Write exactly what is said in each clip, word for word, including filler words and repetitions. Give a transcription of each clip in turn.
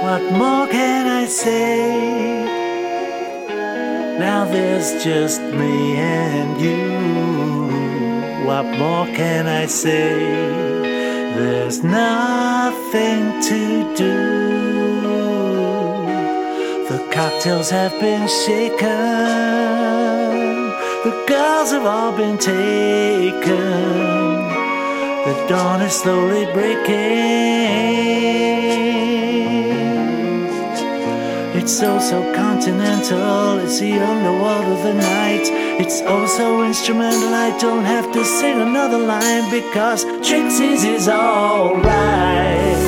What more can I say? Now there's just me and you. What more can I say? There's nothing to do. The cocktails have been shaken. The girls have all been taken. The dawn is slowly breaking. It's so, so continental. It's the underworld of the night. It's oh so instrumental. I don't have to sing another line because Trixie's is alright.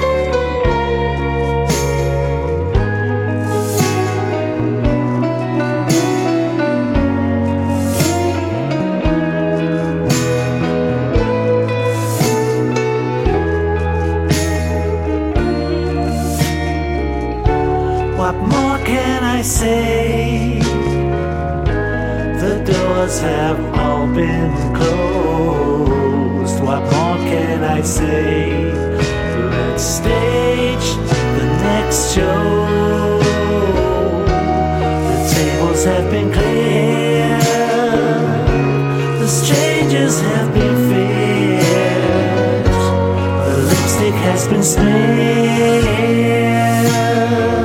What more can I say? The doors have all been closed. What more can I say? Let's stage the next show. The tables have been cleared. The strangers have been fed. The lipstick has been smeared.